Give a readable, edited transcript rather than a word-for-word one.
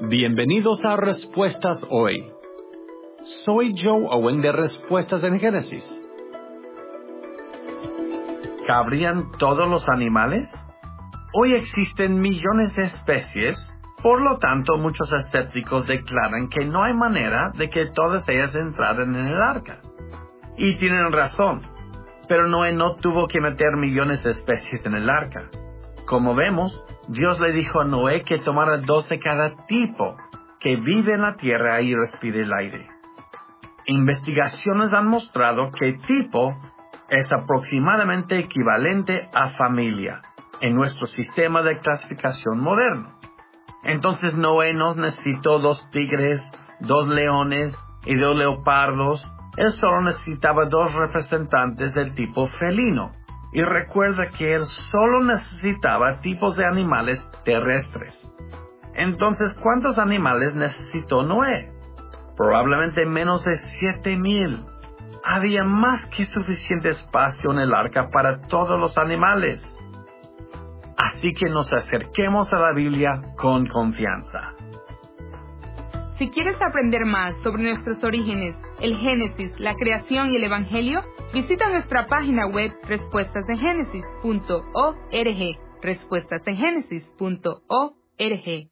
Bienvenidos a Respuestas Hoy. Soy Joe Owen de Respuestas en Génesis. ¿Cabrían todos los animales? Hoy existen millones de especies, por lo tanto muchos escépticos declaran que no hay manera de que todas ellas entraran en el arca. Y tienen razón, pero Noé no tuvo que meter millones de especies en el arca. Como vemos, Dios le dijo a Noé que tomara 2 de cada tipo que vive en la tierra y respire el aire. Investigaciones han mostrado que tipo es aproximadamente equivalente a familia en nuestro sistema de clasificación moderno. Entonces Noé no necesitó 2 tigres, 2 leones y 2 leopardos. Él solo necesitaba 2 representantes del tipo felino. Y recuerda que él solo necesitaba tipos de animales terrestres. Entonces, ¿cuántos animales necesitó Noé? Probablemente menos de 7,000. Había más que suficiente espacio en el arca para todos los animales. Así que nos acerquemos a la Biblia con confianza. Si quieres aprender más sobre nuestros orígenes, el Génesis, la creación y el Evangelio, visita nuestra página web respuestasengenesis.org, respuestasengenesis.org.